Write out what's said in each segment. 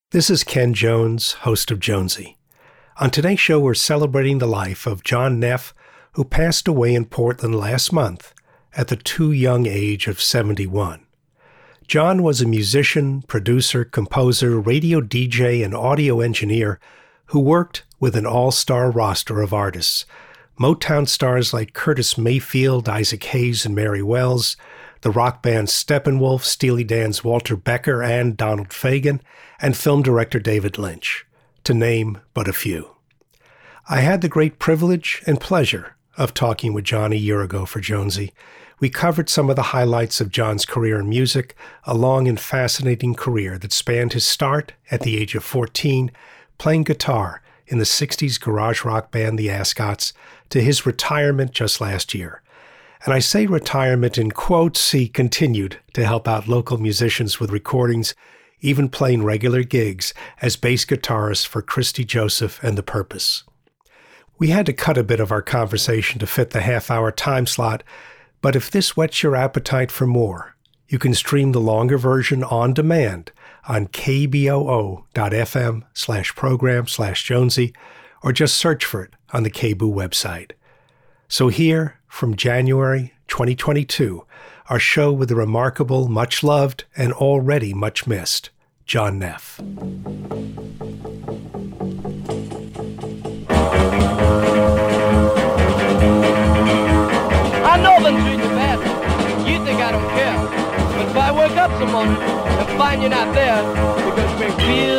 This is Ken Jones, host of Jonesy. On today's show, we're celebrating the life of John Neff, who passed away in Portland last month at the too young age of 71. John was a musician, producer, composer, radio DJ, and audio engineer who worked with an all-star roster of artists. Motown stars like Curtis Mayfield, Isaac Hayes, and Mary Wells, the rock band Steppenwolf, Steely Dan's Walter Becker, and Donald Fagen, and film director David Lynch, to name but a few. I had the great privilege and pleasure of talking with John a year ago for Jonesy. We covered some of the highlights of John's career in music, a long and fascinating career that spanned his start at the age of 14, playing guitar in the 60s garage rock band The Ascots, to his retirement just last year. And I say retirement in quotes. He continued to help out local musicians with recordings, even playing regular gigs as bass guitarist for Christy Joseph and The Purpose. We had to cut a bit of our conversation to fit the half-hour time slot, but if this whets your appetite for more, you can stream the longer version on demand on kboo.fm/program/Jonesy, or just search for it on the KBOO website. So here, from January 2022, our show with the remarkable, much-loved, and already much-missed John Neff. I know been treating you bad. You think I don't care. But if I wake up some morning and find you're not there, you're going to make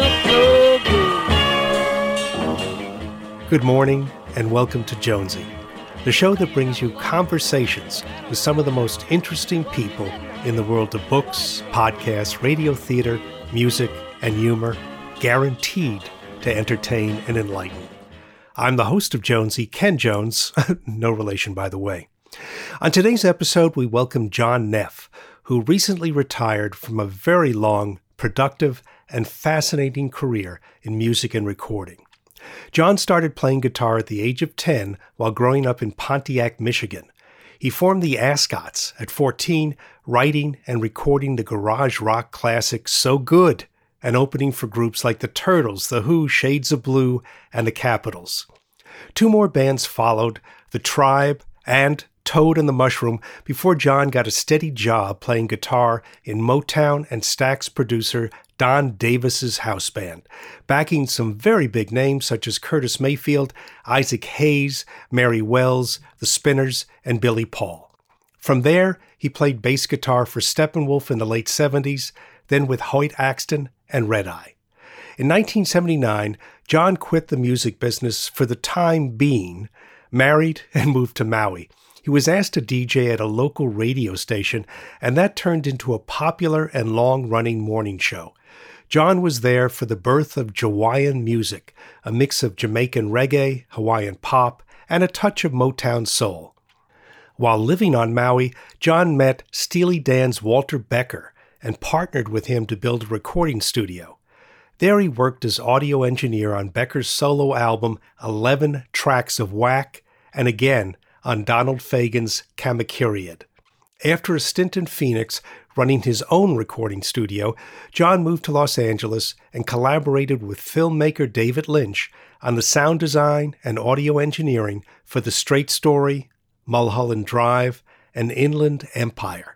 me feel so good. Good morning, and welcome to Jonesy, the show that brings you conversations with some of the most interesting people in the world of books, podcasts, radio theater, music, and humor, guaranteed to entertain and enlighten. I'm the host of Jonesy, Ken Jones, no relation by the way. On today's episode, we welcome John Neff, who recently retired from a very long, productive, and fascinating career in music and recording. John started playing guitar at the age of 10 while growing up in Pontiac, Michigan. He formed the Ascots at 14, writing and recording the garage rock classic So Good, and opening for groups like the Turtles, The Who, Shades of Blue, and the Capitals. Two more bands followed, The Tribe and Toad and the Mushroom, before John got a steady job playing guitar in Motown and Stax producer Don Davis's house band, backing some very big names such as Curtis Mayfield, Isaac Hayes, Mary Wells, The Spinners, and Billy Paul. From there, he played bass guitar for Steppenwolf in the late 70s, then with Hoyt Axton and Red Eye. In 1979, John quit the music business for the time being, married, and moved to Maui. He was asked to DJ at a local radio station, and that turned into a popular and long-running morning show. John was there for the birth of Jawaiian music, a mix of Jamaican reggae, Hawaiian pop, and a touch of Motown soul. While living on Maui, John met Steely Dan's Walter Becker and partnered with him to build a recording studio. There he worked as audio engineer on Becker's solo album 11 Tracks of Whack, and again on Donald Fagen's Kamakiriad. After a stint in Phoenix, running his own recording studio, John moved to Los Angeles and collaborated with filmmaker David Lynch on the sound design and audio engineering for The Straight Story, Mulholland Drive, and Inland Empire.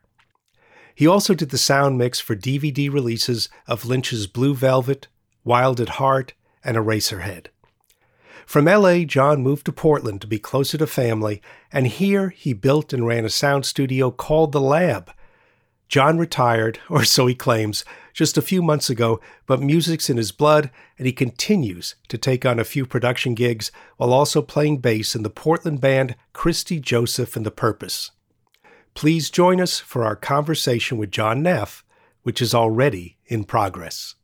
He also did the sound mix for DVD releases of Lynch's Blue Velvet, Wild at Heart, and Eraserhead. From L.A., John moved to Portland to be closer to family, and here he built and ran a sound studio called The Lab. John retired, or so he claims, just a few months ago, but music's in his blood, and he continues to take on a few production gigs while also playing bass in the Portland band Christy Joseph and The Purpose. Please join us for our conversation with John Neff, which is already in progress.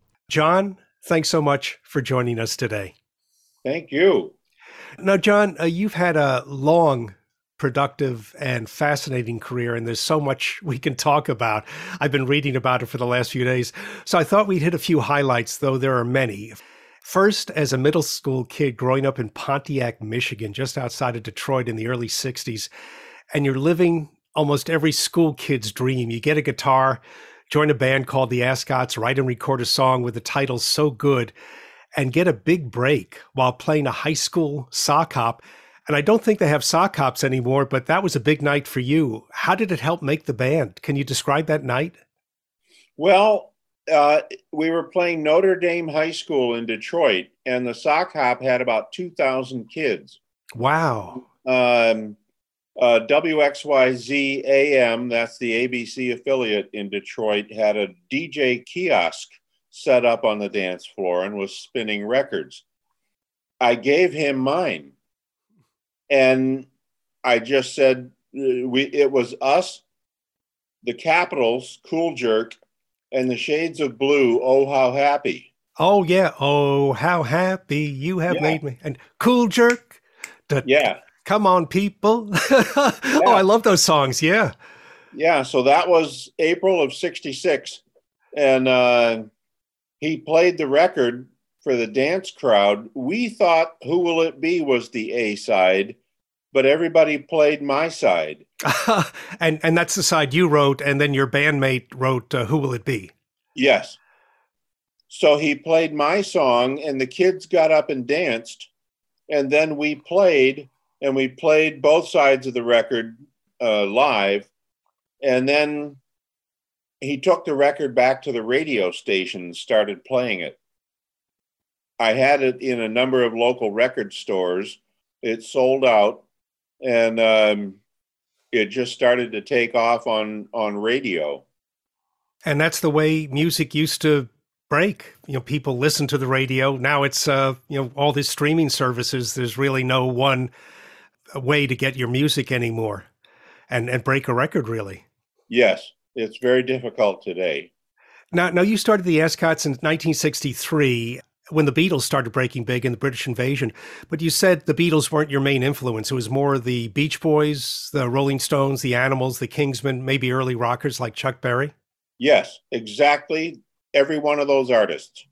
John, thanks so much for joining us today. Thank you. Now, John, you've had a long, productive, and fascinating career, and there's so much we can talk about. I've been reading about it for the last few days, so I thought we'd hit a few highlights, though there are many. First, as a middle school kid growing up in Pontiac, Michigan, just outside of Detroit in the early 60s, and you're living almost every school kid's dream. You get a guitar, join a band called the Ascots, write and record a song with the title so good, and get a big break while playing a high school sock hop. And I don't think they have sock hops anymore, but that was a big night for you. How did it help make the band? Can you describe that night? Well, we were playing Notre Dame High School in Detroit, and the sock hop had about 2,000 kids. Wow. WXYZ AM, that's the ABC affiliate in Detroit, had a DJ kiosk set up on the dance floor and was spinning records. I gave him mine. And I just said, it was us, the Capitals, Cool Jerk, and the Shades of Blue, Oh, How Happy. Oh, yeah. Oh, how happy you have made me. And Cool Jerk. Yeah. Come on, people. Oh, I love those songs. Yeah. Yeah. So that was April of 66. And he played the record for the dance crowd. We thought Who Will It Be was the A side, but everybody played my side. And that's the side you wrote. And then your bandmate wrote Who Will It Be? Yes. So he played my song and the kids got up and danced. And then we played both sides of the record live. And then he took the record back to the radio station and started playing it. I had it in a number of local record stores. It sold out, and it just started to take off on radio. And that's the way music used to break. People listen to the radio. Now it's, all these streaming services. There's really no one way to get your music anymore and break a record, really. Yes, it's very difficult today. Now you started the Ascots in 1963 when the Beatles started breaking big in the British invasion, but you said the Beatles weren't your main influence. It was more the Beach Boys, the Rolling Stones, the Animals, the Kingsmen, maybe early rockers like Chuck Berry? Yes, exactly. Every one of those artists.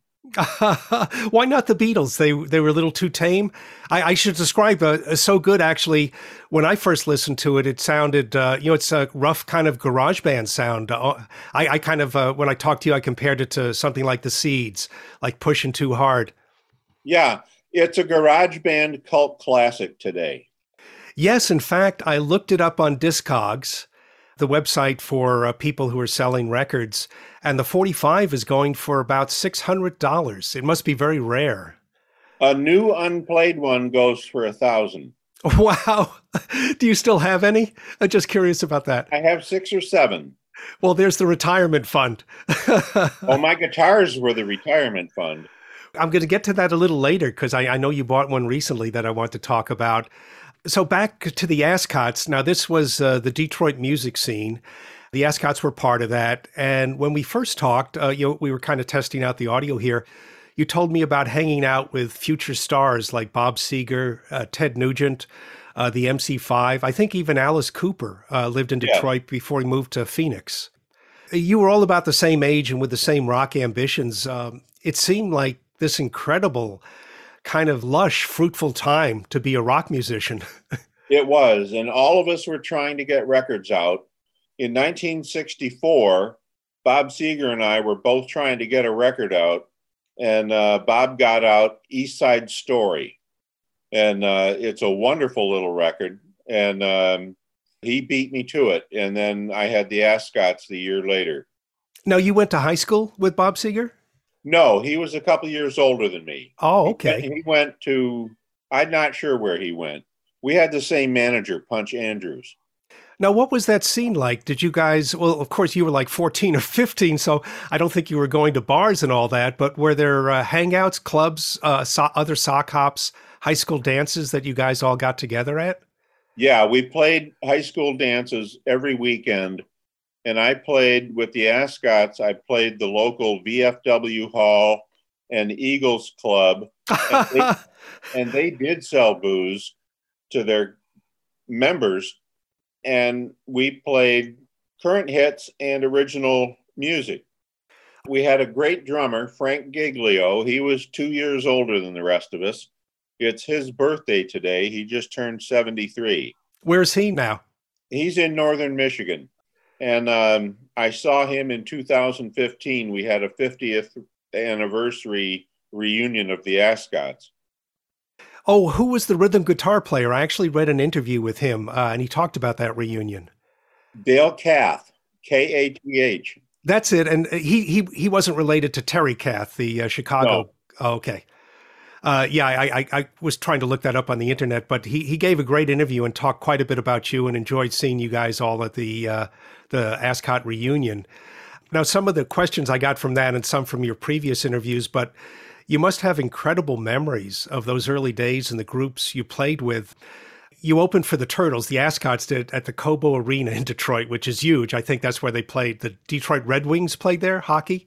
Why not the Beatles? They were a little too tame. I should describe So Good, actually. When I first listened to it, it sounded, it's a rough kind of garage band sound. I kind of, when I talked to you, I compared it to something like the Seeds, like Pushing Too Hard. Yeah, it's a garage band cult classic today. Yes, in fact, I looked it up on Discogs, the website for people who are selling records, and the 45 is going for about $600. It must be very rare. A new unplayed one goes for $1,000. Wow. Do you still have any? I'm just curious about that. I have 6 or 7. Well, there's the retirement fund. Oh, my guitars were the retirement fund. I'm going to get to that a little later because I know you bought one recently that I want to talk about. So back to the Ascots. Now, this was the Detroit music scene. The Ascots were part of that. And when we first talked, we were kind of testing out the audio here. You told me about hanging out with future stars like Bob Seger, Ted Nugent, the MC5. I think even Alice Cooper lived in Detroit before he moved to Phoenix. You were all about the same age and with the same rock ambitions. It seemed like this incredible kind of lush, fruitful time to be a rock musician. It was, and all of us were trying to get records out. In 1964, Bob Seger and I were both trying to get a record out, and Bob got out East Side Story. And it's a wonderful little record, and he beat me to it. And then I had the Ascots the year later. Now, you went to high school with Bob Seger? No, he was a couple years older than me. Oh, okay. He went to, I'm not sure where he went. We had the same manager, Punch Andrews. Now, what was that scene like? Did you guys, well, of course, you were like 14 or 15, so I don't think you were going to bars and all that, but were there hangouts, clubs, other sock hops, high school dances that you guys all got together at? Yeah, we played high school dances every weekend, and I played with the Ascots. I played the local VFW Hall and Eagles Club, and they did sell booze to their members. And we played current hits and original music. We had a great drummer, Frank Giglio. He was 2 years older than the rest of us. It's his birthday today. He just turned 73. Where's he now? He's in northern Michigan. And I saw him in 2015. We had a 50th anniversary reunion of the Ascots. Oh, who was the rhythm guitar player? I actually read an interview with him, and he talked about that reunion. Dale Kath, Kath. That's it. And he wasn't related to Terry Kath, the Chicago. No. Oh, okay. Yeah, I was trying to look that up on the internet, but he gave a great interview and talked quite a bit about you and enjoyed seeing you guys all at the Ascot reunion. Now, some of the questions I got from that and some from your previous interviews, but you must have incredible memories of those early days and the groups you played with. You opened for the Turtles, the Ascots did, at the Cobo Arena in Detroit, which is huge. I think that's where they played. The Detroit Red Wings played there, hockey?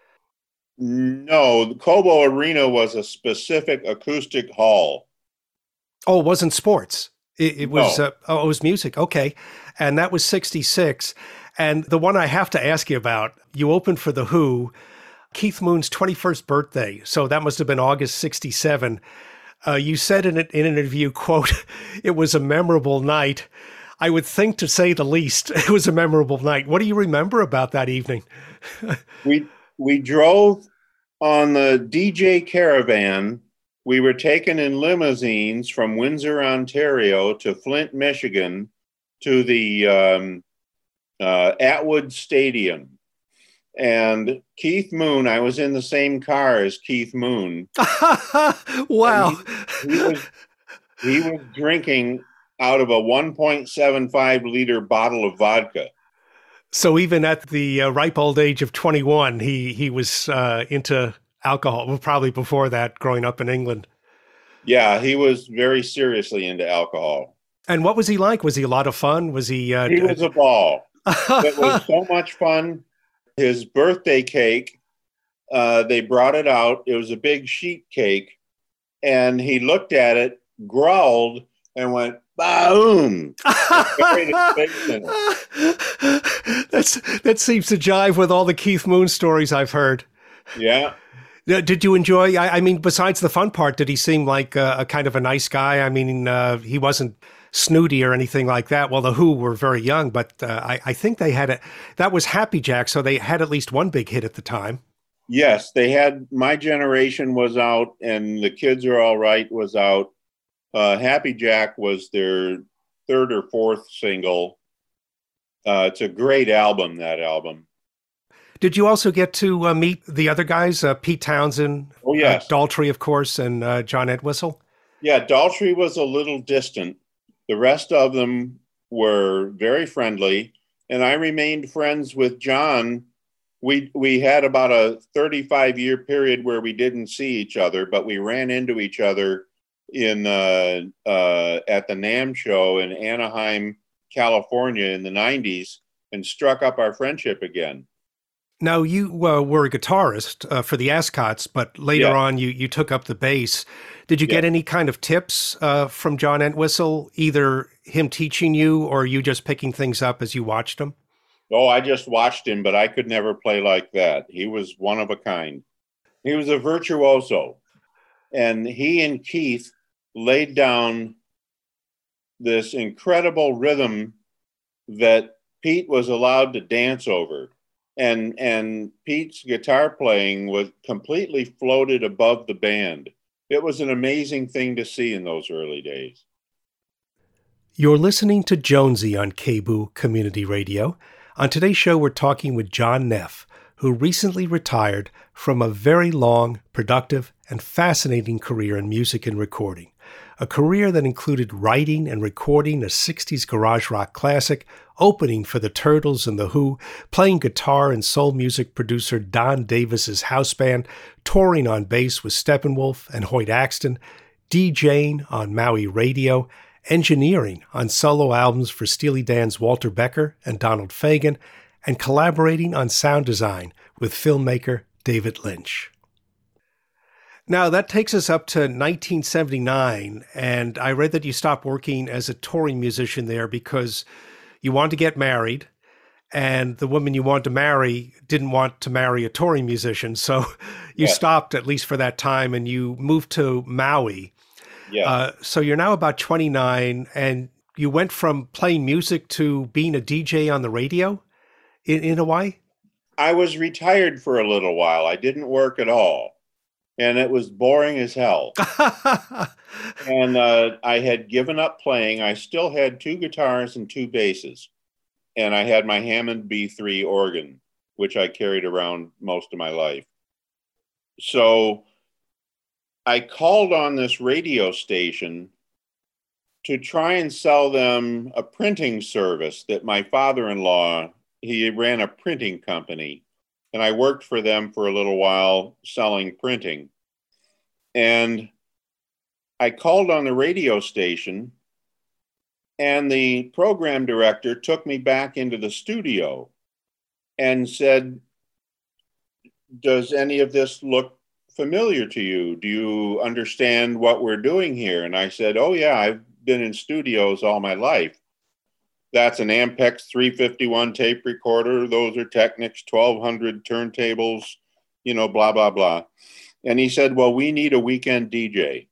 No, the Cobo Arena was a specific acoustic hall. Oh, it wasn't sports. It was No. it was music. Okay. And that was 66. And the one I have to ask you about, you opened for The Who, Keith Moon's 21st birthday. So that must have been August 67. You said in an interview, quote, "It was a memorable night." I would think, to say the least, it was a memorable night. What do you remember about that evening? We drove on the DJ Caravan. We were taken in limousines from Windsor, Ontario to Flint, Michigan, to the Atwood Stadium. And Keith Moon, I was in the same car as Keith Moon. Wow. He was drinking out of a 1.75 liter bottle of vodka. So even at the ripe old age of 21, he was into alcohol. Well, probably before that, growing up in England. Yeah, he was very seriously into alcohol. And what was he like? Was he a lot of fun? Was he? He was a ball. It was so much fun. His birthday cake, they brought it out. It was a big sheet cake. And he looked at it, growled, and went, boom. That seems to jive with all the Keith Moon stories I've heard. Yeah. Did you enjoy, I mean, besides the fun part, did he seem like a kind of a nice guy? I mean, he wasn't snooty or anything like that. Well, the Who were very young, but I think they had that was Happy Jack, so they had at least one big hit at the time. Yes, they had My Generation was out, and The Kids Are All Right was out. Happy Jack was their third or fourth single. It's a great album, that album. Did you also get to meet the other guys, Pete Townsend, oh, yes. Daltrey, of course, and John Entwistle? Yeah, Daltrey was a little distant. The rest of them were very friendly, and I remained friends with John. We had about a 35-year period where we didn't see each other, but we ran into each other in at the NAMM show in Anaheim, California in the 90s, and struck up our friendship again. Now, you were a guitarist for the Ascots, but later on you took up the bass. Did you get any kind of tips from John Entwistle, either him teaching you or you just picking things up as you watched him? Oh, I just watched him, but I could never play like that. He was one of a kind. He was a virtuoso. And he and Keith laid down this incredible rhythm that Pete was allowed to dance over. And Pete's guitar playing was completely floated above the band. It was an amazing thing to see in those early days. You're listening to Jonesy on KBOO Community Radio. On today's show, we're talking with John Neff, who recently retired from a very long, productive, and fascinating career in music and recording. A career that included writing and recording a 60s garage rock classic, opening for the Turtles and the Who, playing guitar and soul music producer Don Davis's house band, touring on bass with Steppenwolf and Hoyt Axton, DJing on Maui Radio, engineering on solo albums for Steely Dan's Walter Becker and Donald Fagen, and collaborating on sound design with filmmaker David Lynch. Now, that takes us up to 1979, and I read that you stopped working as a touring musician there because you wanted to get married, and the woman you wanted to marry didn't want to marry a touring musician, so you stopped, at least for that time, and you moved to Maui. Yeah. So you're now about 29, and you went from playing music to being a DJ on the radio? in Hawaii? I was retired for a little while. I didn't work at all, and it was boring as hell. And I had given up playing. I still had 2 guitars and 2 basses, and I had my Hammond B3 organ, which I carried around most of my life. So I called on this radio station to try and sell them a printing service that my father-in-law, he ran a printing company, and I worked for them for a little while selling printing. And I called on the radio station, and the program director took me back into the studio and said, "Does any of this look familiar to you? Do you understand what we're doing here?" And I said, "Oh yeah, I've been in studios all my life. That's an Ampex 351 tape recorder. Those are Technics 1200 turntables, you know, blah, blah, blah." And he said, "Well, we need a weekend DJ."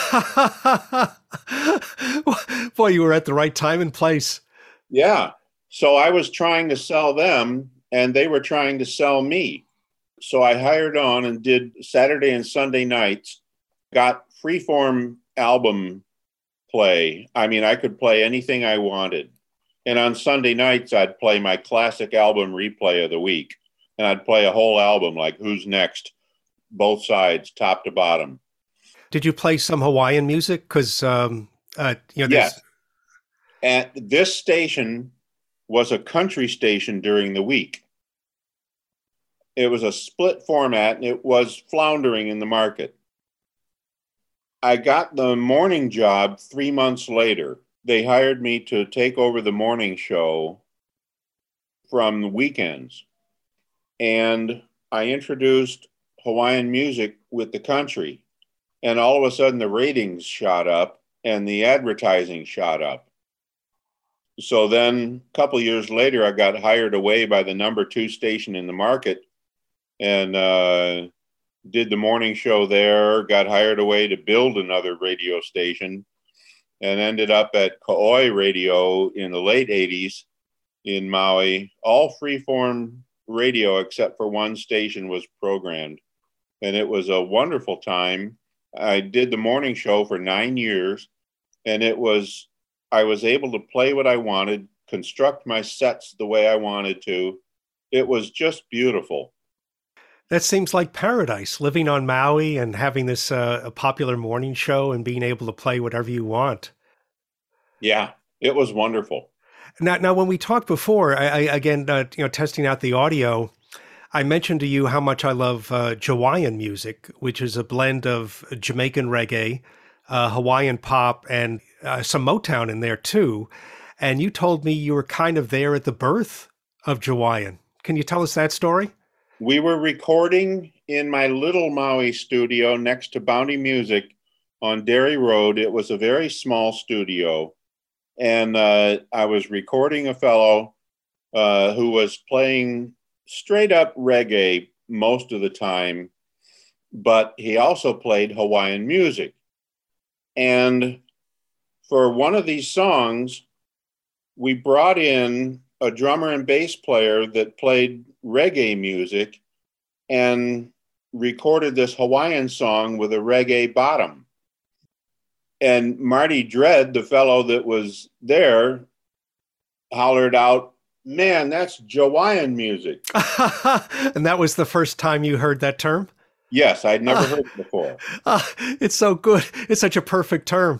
Boy, you were at the right time and place. Yeah. So I was trying to sell them, and they were trying to sell me. So I hired on and did Saturday and Sunday nights, got freeform album play. I mean, I could play anything I wanted. And on Sunday nights, I'd play my classic album replay of the week. And I'd play a whole album like Who's Next, both sides, top to bottom. Did you play some Hawaiian music? Because, yes. And this station was a country station during the week. It was a split format, and it was floundering in the market. I got the morning job 3 months later. They hired me to take over the morning show from the weekends. And I introduced Hawaiian music with the country. And all of a sudden the ratings shot up and the advertising shot up. So then a couple of years later, I got hired away by the number 2 station in the market and did the morning show there, got hired away to build another radio station, and ended up at Ka'oi Radio in the late 80s in Maui. All freeform radio except for one station was programmed. And it was a wonderful time. I did the morning show for 9 years, and I was able to play what I wanted, construct my sets the way I wanted to. It was just beautiful. That seems like paradise, living on Maui and having this a popular morning show and being able to play whatever you want. Yeah, it was wonderful. Now, when we talked before, again, testing out the audio, I mentioned to you how much I love Jawaiian music, which is a blend of Jamaican reggae, Hawaiian pop, and some Motown in there too. And you told me you were kind of there at the birth of Jawaiian. Can you tell us that story? We were recording in my little Maui studio next to Bounty Music on Derry Road. It was a very small studio. And I was recording a fellow who was playing straight up reggae most of the time, but he also played Hawaiian music. And for one of these songs, we brought in a drummer and bass player that played reggae music and recorded this Hawaiian song with a reggae bottom. And Marty Dredd, the fellow that was there, hollered out, "Man, that's Jawaiian music." And that was the first time you heard that term? Yes, I'd never heard it before. It's so good. It's such a perfect term.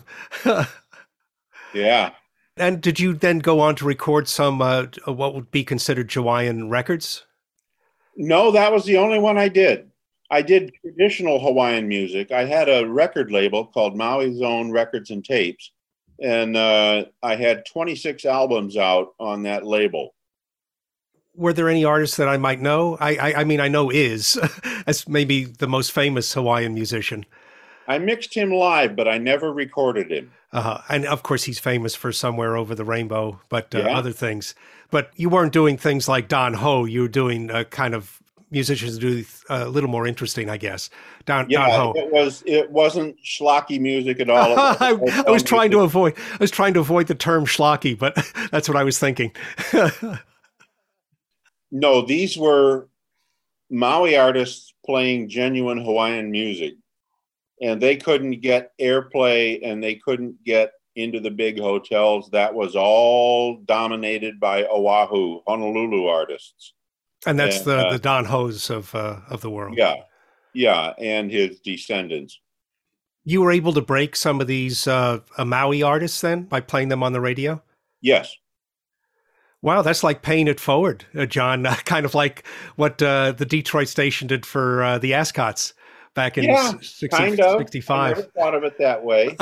Yeah. And did you then go on to record some what would be considered Jawaiian records? No, that was the only one I did. I did traditional Hawaiian music. I had a record label called Maui's Own Records and Tapes, and I had 26 albums out on that label. Were there any artists that I might know? I mean, I know Iz as maybe the most famous Hawaiian musician. I mixed him live, but I never recorded him. And of course, he's famous for Somewhere Over the Rainbow, but other things. But you weren't doing things like Don Ho. You were doing kind of musicians do a little more interesting, I guess. Don Ho. It wasn't schlocky music at all. I was trying to avoid the term schlocky, but that's what I was thinking. No, these were Maui artists playing genuine Hawaiian music, and they couldn't get airplay and they couldn't get into the big hotels. That was all dominated by Oahu, Honolulu artists. And that's And the Don Ho's of the world. yeah, yeah, and his descendants. You were able to break some of these Maui artists then by playing them on the radio? Yes. Wow, that's like paying it forward, John. Kind of like what the Detroit station did for the Ascots back in Yeah, 65. I never thought of it that way.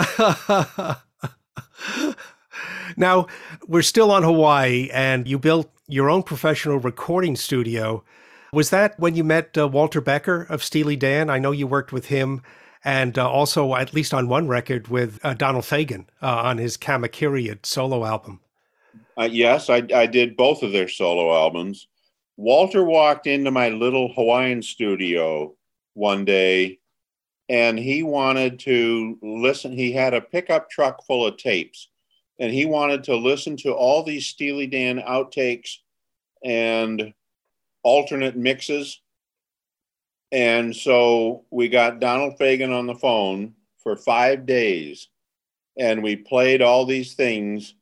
Now, we're still on Hawaii, and you built your own professional recording studio. Was that when you met Walter Becker of Steely Dan? I know you worked with him, and also, at least on one record, with Donald Fagen on his Kamakiriad solo album. Yes, I did both of their solo albums. Walter walked into my little Hawaiian studio one day, and he wanted to listen. He had a pickup truck full of tapes, and he wanted to listen to all these Steely Dan outtakes and alternate mixes. And so we got Donald Fagen on the phone for 5 days, and we played all these things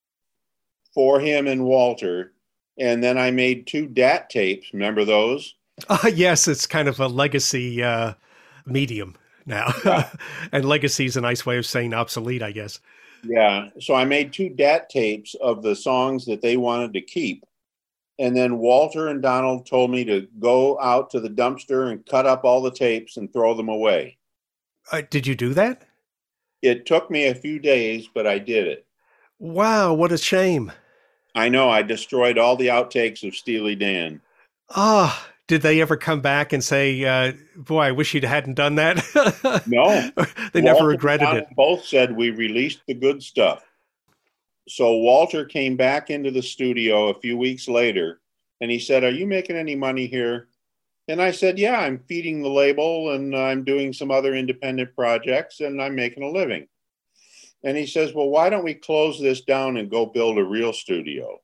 for him and Walter. And then I made 2 DAT tapes. Remember those? Yes, it's kind of a legacy medium now. Yeah. And legacy is a nice way of saying obsolete, I guess. Yeah. So I made 2 DAT tapes of the songs that they wanted to keep. And then Walter and Donald told me to go out to the dumpster and cut up all the tapes and throw them away. Did you do that? It took me a few days, but I did it. Wow, what a shame. I know. I destroyed all the outtakes of Steely Dan. Ah, did they ever come back and say, boy, I wish you hadn't done that? No. They never regretted it. Both said we released the good stuff. So Walter came back into the studio a few weeks later, and he said, "Are you making any money here?" And I said, "Yeah, I'm feeding the label, and I'm doing some other independent projects, and I'm making a living." And he says, "Well, why don't we close this down and go build a real studio?"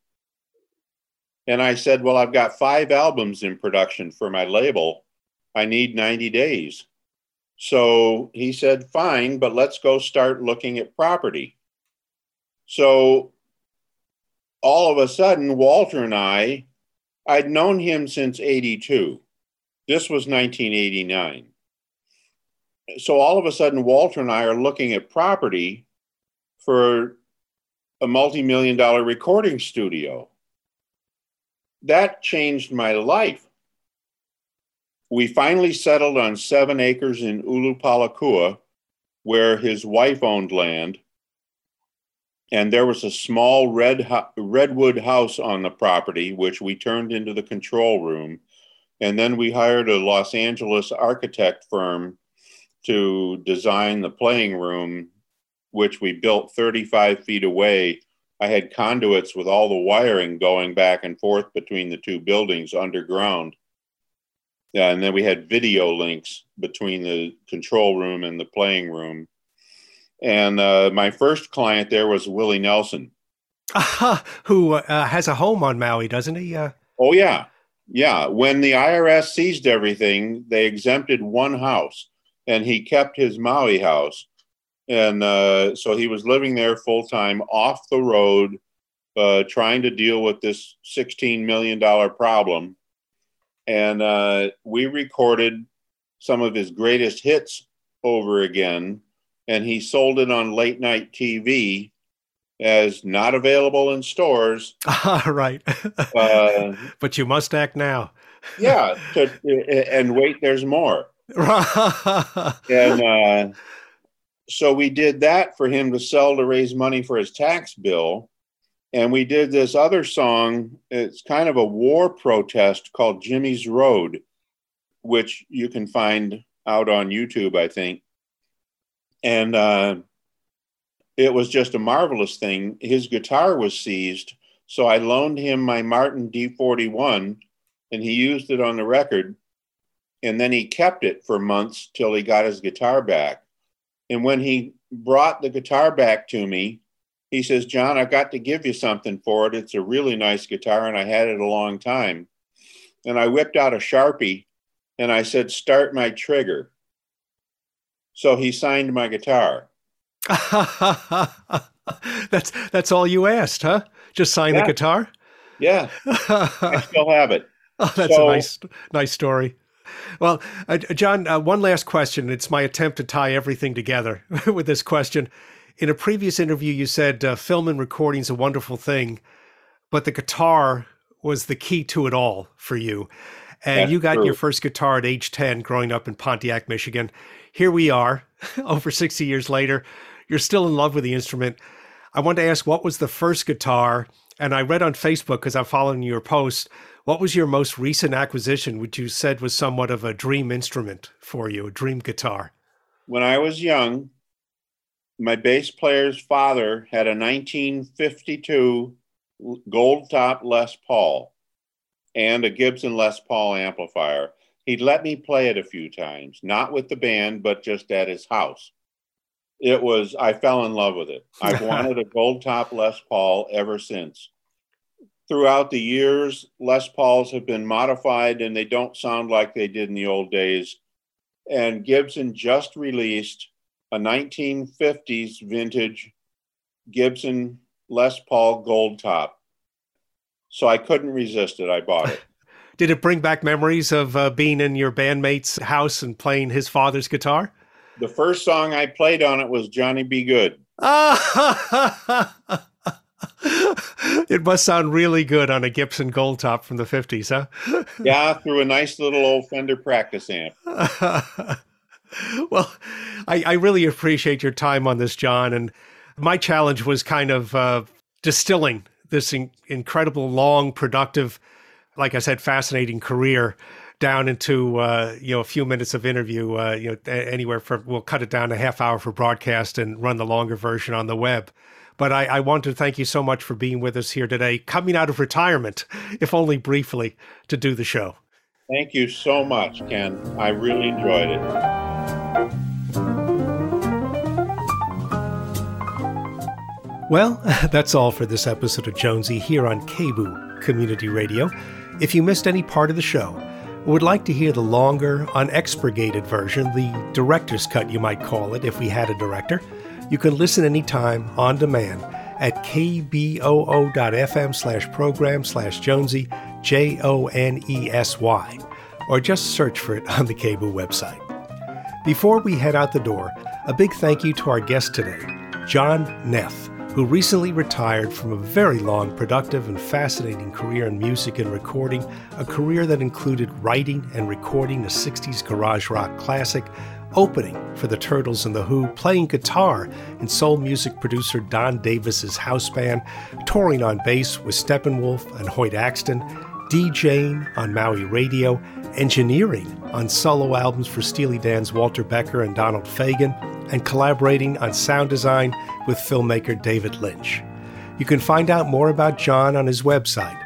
And I said, "Well, I've got 5 albums in production for my label. I need 90 days. So he said, "Fine, but let's go start looking at property." So all of a sudden, Walter and I'd known him since 82. This was 1989. So all of a sudden, Walter and I are looking at property for a multi-million-dollar recording studio. That changed my life. We finally settled on 7 acres in Ulupalakua, where his wife owned land. And there was a small redwood house on the property, which we turned into the control room. And then we hired a Los Angeles architect firm to design the playing room, which we built 35 feet away. I had conduits with all the wiring going back and forth between the 2 buildings underground. And then we had video links between the control room and the playing room. And my first client there was Willie Nelson. Who has a home on Maui, doesn't he? Oh, yeah. Yeah. When the IRS seized everything, they exempted one house, and he kept his Maui house. And so he was living there full time, off the road, trying to deal with this $16 million problem. And we recorded some of his greatest hits over again. And he sold it on late night TV as not available in stores. Right. But you must act now. Yeah. And wait, there's more. And so we did that for him to sell to raise money for his tax bill. And we did this other song. It's kind of a war protest called Jimmy's Road, which you can find out on YouTube, I think. And it was just a marvelous thing. His guitar was seized, so I loaned him my Martin D41, and he used it on the record. And then he kept it for months till he got his guitar back. And when he brought the guitar back to me, he says, "John, I've got to give you something for it. It's a really nice guitar, and I had it a long time." and I whipped out a Sharpie and I said, "Start my trigger." So he signed my guitar. That's all you asked, huh? Just sign the guitar? Yeah. I still have it. Oh, that's a nice story. Well, John, one last question. It's my attempt to tie everything together with this question. In a previous interview, you said film and recording is a wonderful thing, but the guitar was the key to it all for you. And That's you got true. your first guitar at age 10 growing up in Pontiac, Michigan. Here we are, over 60 years later. You're still in love with the instrument. I wanted to ask, what was the first guitar? And I read on Facebook, because I'm following your post, what was your most recent acquisition, which you said was somewhat of a dream instrument for you, a dream guitar? When I was young, my bass player's father had a 1952 gold top Les Paul and a Gibson Les Paul amplifier. He'd let me play it a few times, not with the band, but just at his house. I fell in love with it. I've wanted a gold top Les Paul ever since. Throughout the years, Les Pauls have been modified and they don't sound like they did in the old days. And Gibson just released a 1950s vintage Gibson Les Paul gold top. So I couldn't resist it. I bought it. Did it bring back memories of being in your bandmate's house and playing his father's guitar? The first song I played on it was Johnny B. Good. It must sound really good on a Gibson gold top from the 50s, huh? Yeah, through a nice little old Fender practice amp. Well, I really appreciate your time on this, John. And my challenge was kind of distilling this incredible, long, productive, like I said, fascinating career down into, a few minutes of interview, anywhere from, we'll cut it down to a half hour for broadcast and run the longer version on the web. But I want to thank you so much for being with us here today, coming out of retirement, if only briefly, to do the show. Thank you so much, Ken. I really enjoyed it. Well, that's all for this episode of Jonesy here on KBOO Community Radio. If you missed any part of the show, or would like to hear the longer, unexpurgated version, the director's cut you might call it if we had a director, you can listen anytime on demand at kboo.fm/program/Jonesy, Jonesy, or just search for it on the KBOO website. Before we head out the door, a big thank you to our guest today, John Neff, who recently retired from a very long, productive, and fascinating career in music and recording, a career that included writing and recording a 60s garage rock classic, opening for the Turtles and the Who, playing guitar in soul music producer Don Davis's house band, touring on bass with Steppenwolf and Hoyt Axton, DJing on Maui Radio, engineering on solo albums for Steely Dan's Walter Becker and Donald Fagen, and collaborating on sound design with filmmaker David Lynch. You can find out more about John on his website,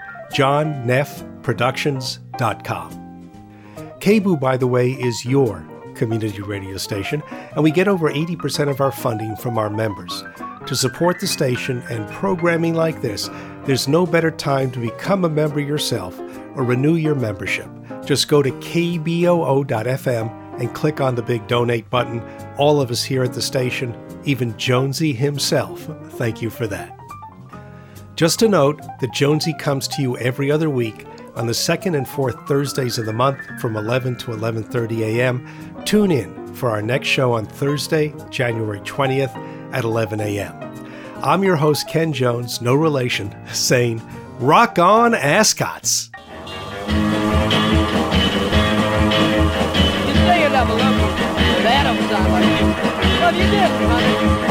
johnneffproductions.com. KBOO, by the way, is your community radio station, and we get over 80% of our funding from our members. To support the station and programming like this, there's no better time to become a member yourself or renew your membership. Just go to kboo.fm and click on the big donate button. All of us here at the station, even Jonesy himself, thank you for that. Just a note that Jonesy comes to you every other week on the second and fourth Thursdays of the month from 11 to 11:30 a.m. Tune in for our next show on Thursday, January 20th at 11 a.m. I'm your host, Ken Jones, no relation, saying, rock on, Ascots! You say you never loved me, but that don't sound like you. Well, you did, honey.